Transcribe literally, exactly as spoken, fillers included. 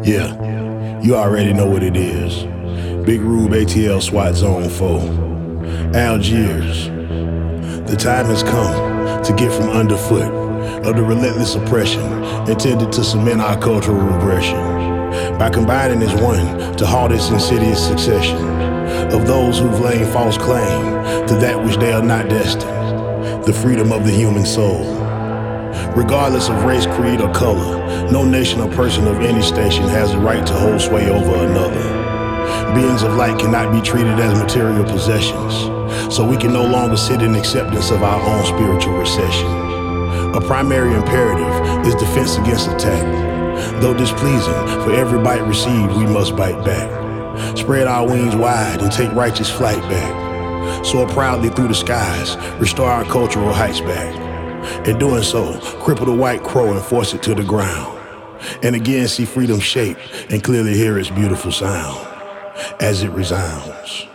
Yeah, you already know what it is. Big Rube A T L SWAT Zone four. Algiers. The time has come to get from underfoot of the relentless oppression intended to cement our cultural regression by combining as one to halt its insidious succession of those who've laid false claim to that which they are not destined, the freedom of the human soul. Regardless of race, creed, or color, no nation or person of any station has the right to hold sway over another. Beings of light cannot be treated as material possessions, so we can no longer sit in acceptance of our own spiritual recession. A primary imperative is defense against attack. Though displeasing, for every bite received, we must bite back. Spread our wings wide and take righteous flight back. Soar proudly through the skies, restore our cultural heights back. In doing so, cripple the white crow and force it to the ground. And again see freedom shape and clearly hear its beautiful sound as it resounds.